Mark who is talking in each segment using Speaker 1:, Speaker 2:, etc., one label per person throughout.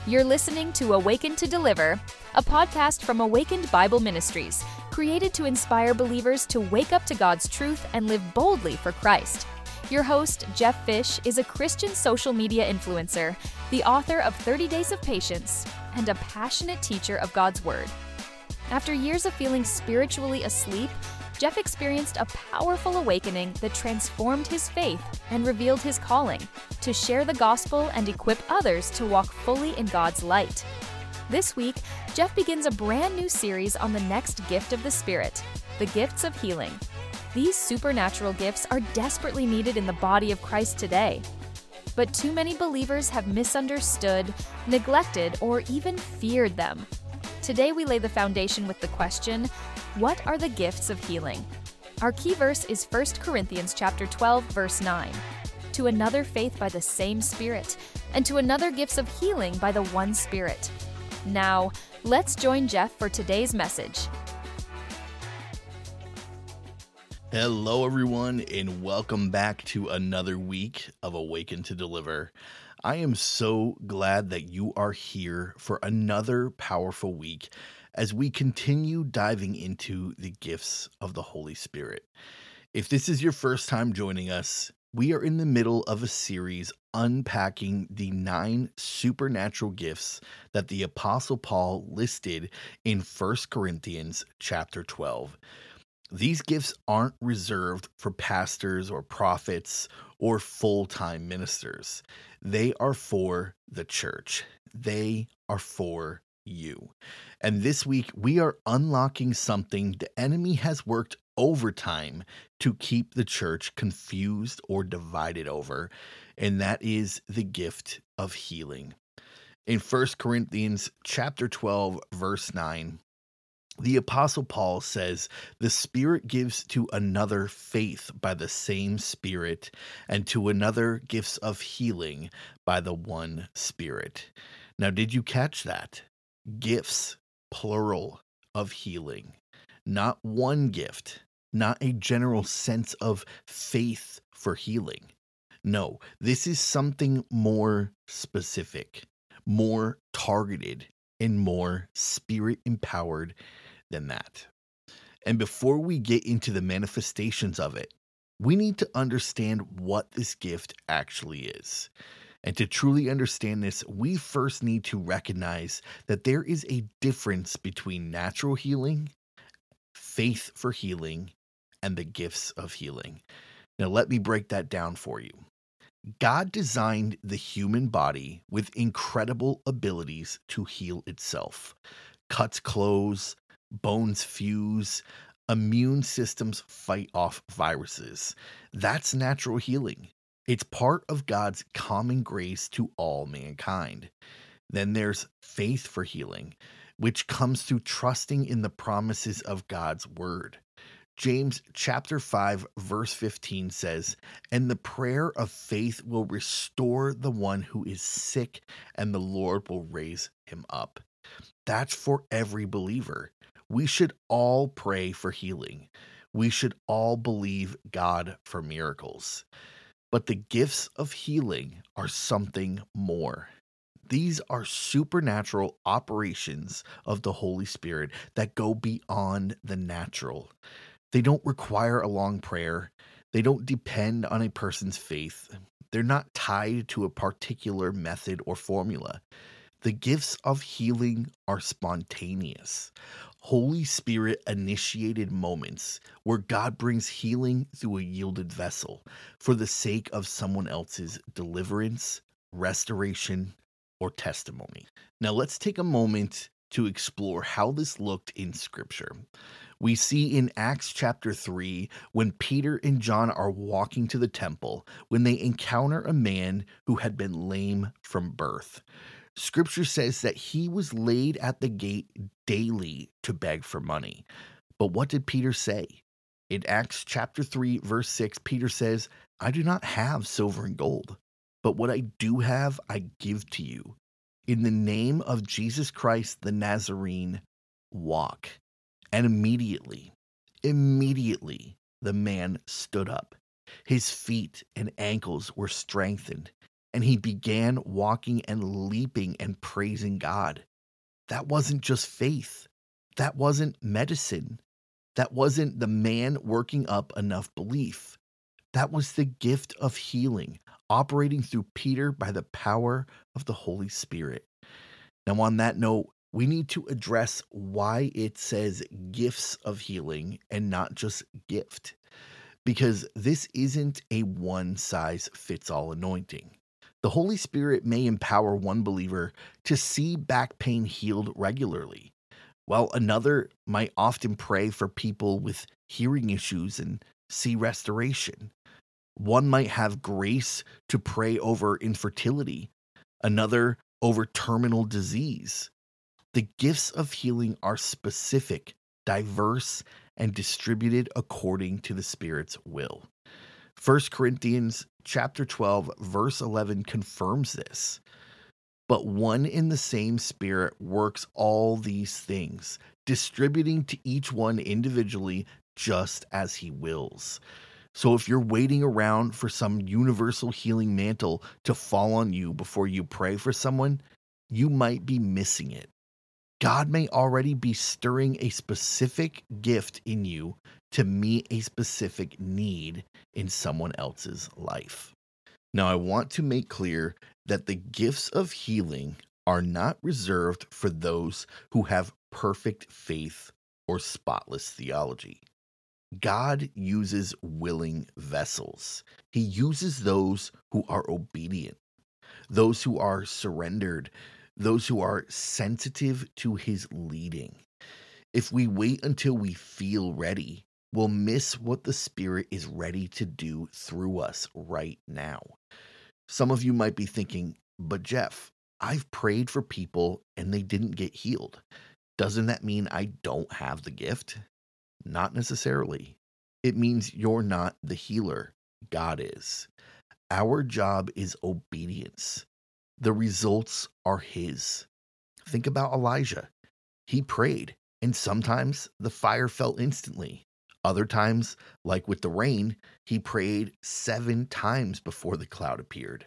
Speaker 1: You're listening to Awaken to Deliver, a podcast from Awakened Bible Ministries, created to inspire believers to wake up to God's truth and live boldly for Christ. Your host, Jeff Fish, is a Christian social media influencer, the author of 30 Days of Patience, and a passionate teacher of God's Word. After years of feeling spiritually asleep, Jeff experienced a powerful awakening that transformed his faith and revealed his calling to share the gospel and equip others to walk fully in God's light. This week, Jeff begins a brand new series on the next gift of the Spirit, the gifts of healing. These supernatural gifts are desperately needed in the body of Christ today. But too many believers have misunderstood, neglected, or even feared them. Today we lay the foundation with the question, what are the gifts of healing? Our key verse is 1 Corinthians chapter 12, verse 9. To another faith by the same Spirit, and to another gifts of healing by the one Spirit. Now, let's join Jeff for today's message.
Speaker 2: Hello, everyone, and welcome back to another week of Awaken to Deliver. I am so glad that you are here for another powerful week as we continue diving into the gifts of the Holy Spirit. If this is your first time joining us, we are in the middle of a series unpacking the 9 supernatural gifts that the Apostle Paul listed in 1 Corinthians chapter 12. These gifts aren't reserved for pastors or prophets or full-time ministers. They are for the church. They are for you. And this week, we are unlocking something the enemy has worked overtime to keep the church confused or divided over, and that is the gift of healing. In 1 Corinthians chapter 12, verse 9, the Apostle Paul says, the Spirit gives to another faith by the same Spirit, and to another gifts of healing by the one Spirit. Now, did you catch that? Gifts, plural, of healing. Not one gift, not a general sense of faith for healing. No, this is something more specific, more targeted, and more Spirit-empowered than that. And before we get into the manifestations of it, we need to understand what this gift actually is. And to truly understand this, we first need to recognize that there is a difference between natural healing, faith for healing, and the gifts of healing. Now, let me break that down for you. God designed the human body with incredible abilities to heal itself. Cuts close, bones fuse, immune systems fight off viruses. That's natural healing. It's part of God's common grace to all mankind. Then there's faith for healing, which comes through trusting in the promises of God's word. James chapter 5, verse 15 says, and the prayer of faith will restore the one who is sick, and the Lord will raise him up. That's for every believer. We should all pray for healing. We should all believe God for miracles. But the gifts of healing are something more. These are supernatural operations of the Holy Spirit that go beyond the natural. They don't require a long prayer. They don't depend on a person's faith. They're not tied to a particular method or formula. The gifts of healing are spontaneous. Holy Spirit initiated moments where God brings healing through a yielded vessel for the sake of someone else's deliverance, restoration, or testimony. Now let's take a moment to explore how this looked in Scripture. We see in Acts chapter 3 when Peter and John are walking to the temple when they encounter a man who had been lame from birth. Scripture says that he was laid at the gate daily to beg for money. But what did Peter say? In Acts chapter 3, verse 6, Peter says, I do not have silver and gold, but what I do have, I give to you. In the name of Jesus Christ the Nazarene, walk. And immediately, the man stood up. His feet and ankles were strengthened, and he began walking and leaping and praising God. That wasn't just faith. That wasn't medicine. That wasn't the man working up enough belief. That was the gift of healing, operating through Peter by the power of the Holy Spirit. Now, on that note, we need to address why it says gifts of healing and not just gift, because this isn't a one-size-fits-all anointing. The Holy Spirit may empower one believer to see back pain healed regularly, while another might often pray for people with hearing issues and see restoration. One might have grace to pray over infertility, another over terminal disease. The gifts of healing are specific, diverse, and distributed according to the Spirit's will. 1 Corinthians chapter 12, verse 11 confirms this. But one and the same Spirit works all these things, distributing to each one individually just as he wills. So if you're waiting around for some universal healing mantle to fall on you before you pray for someone, you might be missing it. God may already be stirring a specific gift in you to meet a specific need in someone else's life. Now, I want to make clear that the gifts of healing are not reserved for those who have perfect faith or spotless theology. God uses willing vessels. He uses those who are obedient, those who are surrendered, those who are sensitive to his leading. If we wait until we feel ready, we'll miss what the Spirit is ready to do through us right now. Some of you might be thinking, but Jeff, I've prayed for people and they didn't get healed. Doesn't that mean I don't have the gift? Not necessarily. It means you're not the healer. God is. Our job is obedience. The results are his. Think about Elijah. He prayed, and sometimes the fire fell instantly. Other times, like with the rain, he prayed 7 times before the cloud appeared.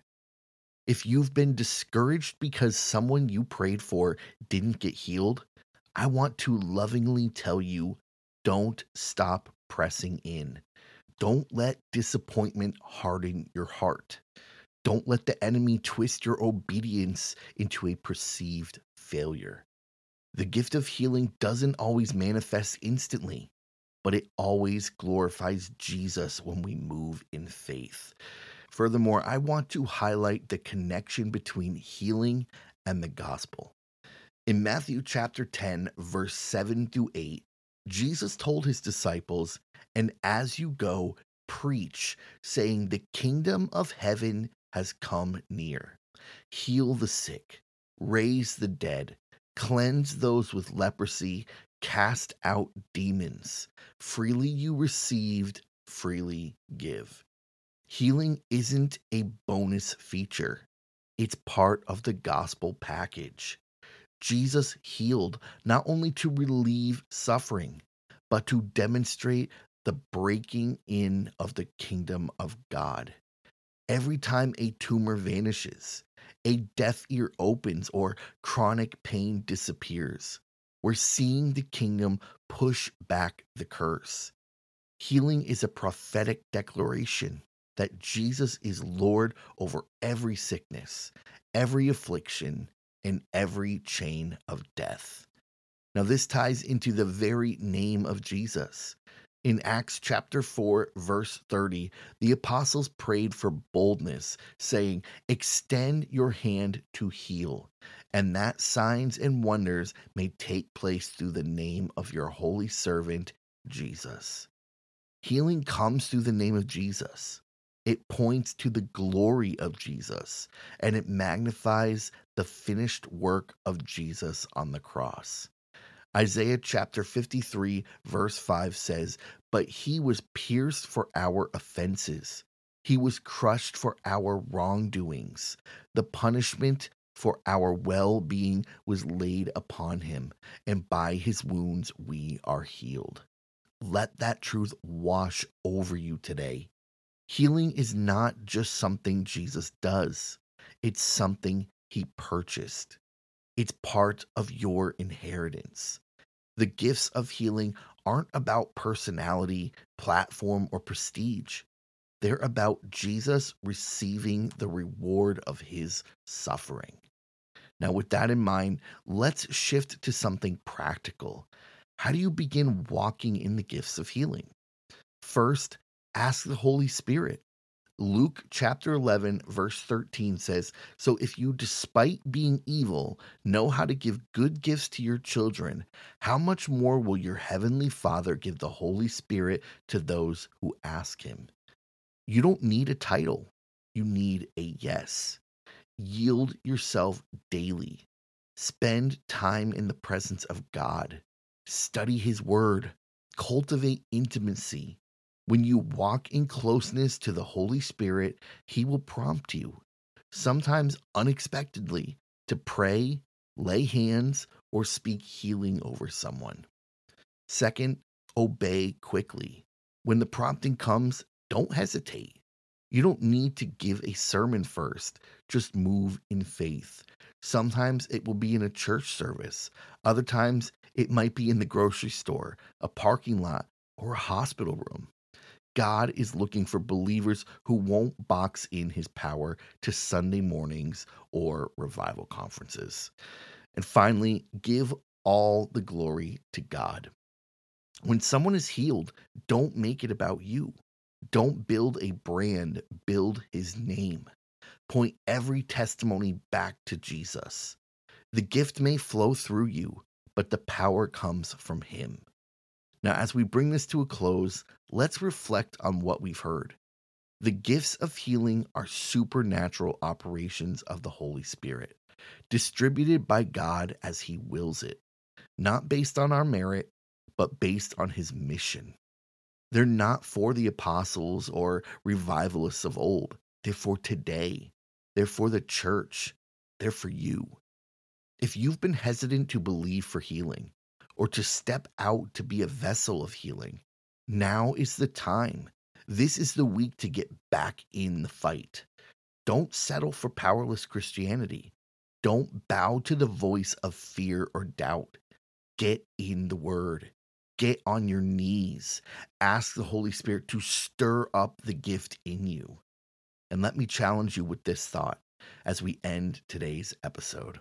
Speaker 2: If you've been discouraged because someone you prayed for didn't get healed, I want to lovingly tell you, don't stop pressing in. Don't let disappointment harden your heart. Don't let the enemy twist your obedience into a perceived failure. The gift of healing doesn't always manifest instantly, but it always glorifies Jesus when we move in faith. Furthermore, I want to highlight the connection between healing and the gospel. In Matthew chapter 10, verse 7 through 8, Jesus told his disciples, "And as you go, preach, saying, the kingdom of heaven has come near. Heal the sick, raise the dead, cleanse those with leprosy, cast out demons. Freely you received, freely give." Healing isn't a bonus feature. It's part of the gospel package. Jesus healed not only to relieve suffering, but to demonstrate the breaking in of the kingdom of God. Every time a tumor vanishes, a deaf ear opens, or chronic pain disappears, we're seeing the kingdom push back the curse. Healing is a prophetic declaration that Jesus is Lord over every sickness, every affliction, and every chain of death. Now, this ties into the very name of Jesus. In Acts chapter 4, verse 30, the apostles prayed for boldness, saying, "Extend your hand to heal, and that signs and wonders may take place through the name of your holy servant, Jesus." Healing comes through the name of Jesus. It points to the glory of Jesus, and it magnifies the finished work of Jesus on the cross. Isaiah chapter 53, verse 5 says, "But he was pierced for our offenses. He was crushed for our wrongdoings. The punishment for our well-being was laid upon him, and by his wounds we are healed." Let that truth wash over you today. Healing is not just something Jesus does. It's something he purchased. It's part of your inheritance. The gifts of healing aren't about personality, platform, or prestige. They're about Jesus receiving the reward of his suffering. Now, with that in mind, let's shift to something practical. How do you begin walking in the gifts of healing? First, ask the Holy Spirit. Luke chapter 11, verse 13 says, "So if you, despite being evil, know how to give good gifts to your children, how much more will your heavenly Father give the Holy Spirit to those who ask him?" You don't need a title. You need a yes. Yield yourself daily. Spend time in the presence of God. Study his word. Cultivate intimacy. When you walk in closeness to the Holy Spirit, he will prompt you, sometimes unexpectedly, to pray, lay hands, or speak healing over someone. Second, obey quickly. When the prompting comes, don't hesitate. You don't need to give a sermon first. Just move in faith. Sometimes it will be in a church service. Other times it might be in the grocery store, a parking lot, or a hospital room. God is looking for believers who won't box in his power to Sunday mornings or revival conferences. And finally, give all the glory to God. When someone is healed, don't make it about you. Don't build a brand, build his name. Point every testimony back to Jesus. The gift may flow through you, but the power comes from him. Now, as we bring this to a close, let's reflect on what we've heard. The gifts of healing are supernatural operations of the Holy Spirit, distributed by God as he wills it, not based on our merit, but based on his mission. They're not for the apostles or revivalists of old. They're for today. They're for the church. They're for you. If you've been hesitant to believe for healing or to step out to be a vessel of healing, now is the time. This is the week to get back in the fight. Don't settle for powerless Christianity. Don't bow to the voice of fear or doubt. Get in the Word. Get on your knees. Ask the Holy Spirit to stir up the gift in you. And let me challenge you with this thought as we end today's episode.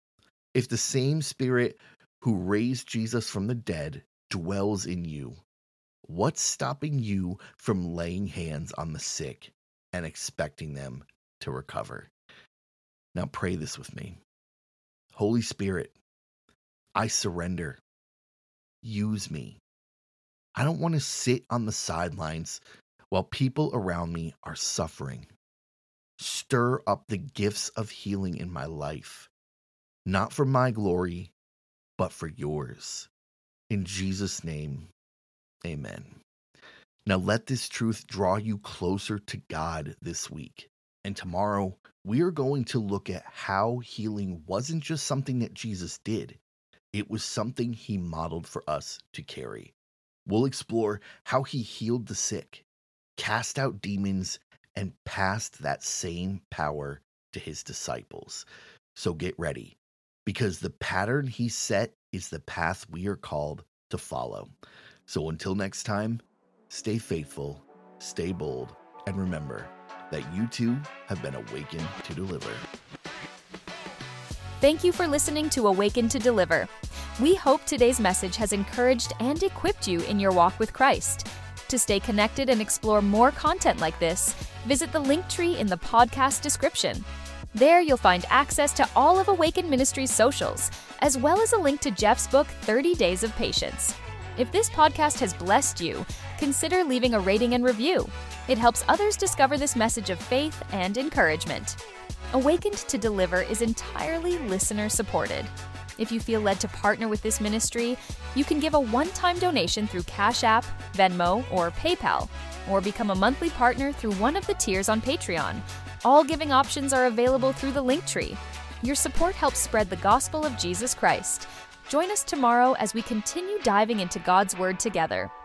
Speaker 2: If the same Spirit who raised Jesus from the dead dwells in you, what's stopping you from laying hands on the sick and expecting them to recover? Now pray this with me. Holy Spirit, I surrender. Use me. I don't want to sit on the sidelines while people around me are suffering. Stir up the gifts of healing in my life, not for my glory, but for yours. In Jesus' name, amen. Now let this truth draw you closer to God this week. And tomorrow, we are going to look at how healing wasn't just something that Jesus did. It was something he modeled for us to carry. We'll explore how he healed the sick, cast out demons, and passed that same power to his disciples. So get ready, because the pattern he set is the path we are called to follow. So until next time, stay faithful, stay bold, and remember that you too have been awakened to deliver.
Speaker 1: Thank you for listening to Awaken to Deliver. We hope today's message has encouraged and equipped you in your walk with Christ. To stay connected and explore more content like this, visit the link tree in the podcast description. There you'll find access to all of Awaken Ministries' socials, as well as a link to Jeff's book, 30 Days of Patience. If this podcast has blessed you, consider leaving a rating and review. It helps others discover this message of faith and encouragement. Awakened to Deliver is entirely listener-supported. If you feel led to partner with this ministry, you can give a one-time donation through Cash App, Venmo, or PayPal, or become a monthly partner through one of the tiers on Patreon. All giving options are available through the link tree. Your support helps spread the gospel of Jesus Christ. Join us tomorrow as we continue diving into God's Word together.